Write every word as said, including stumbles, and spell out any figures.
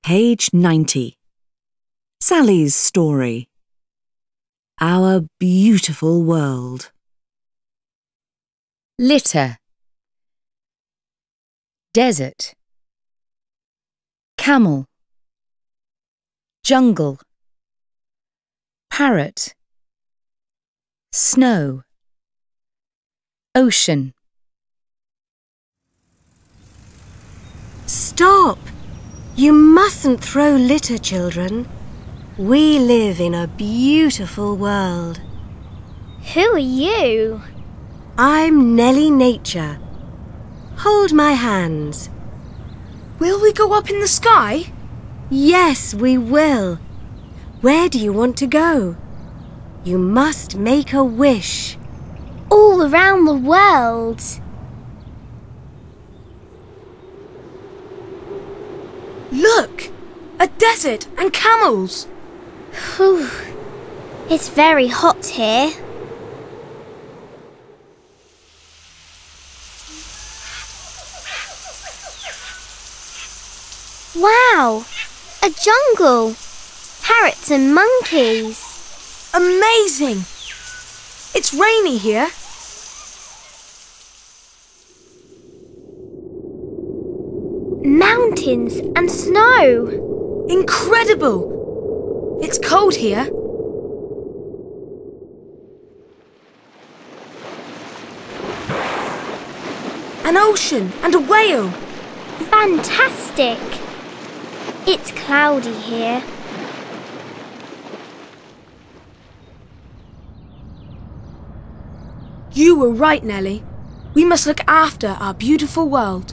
Page ninety. Sally's story. Our beautiful world. Litter. Desert. Camel. Jungle. Parrot. Snow. Ocean. Stop! You mustn't throw litter, children. We live in a beautiful world. Who are you? I'm Nellie Nature. Hold my hands. Will we go up in the sky? Yes, we will. Where do you want to go? You must make a wish. All around the world. Look! A desert and camels! Whew. It's very hot here. Wow! A jungle! Parrots and monkeys! Amazing! It's rainy here. Mountains and snow! Incredible! It's cold here. An ocean and a whale! Fantastic! It's cloudy here. You were right, Nellie. We must look after our beautiful world.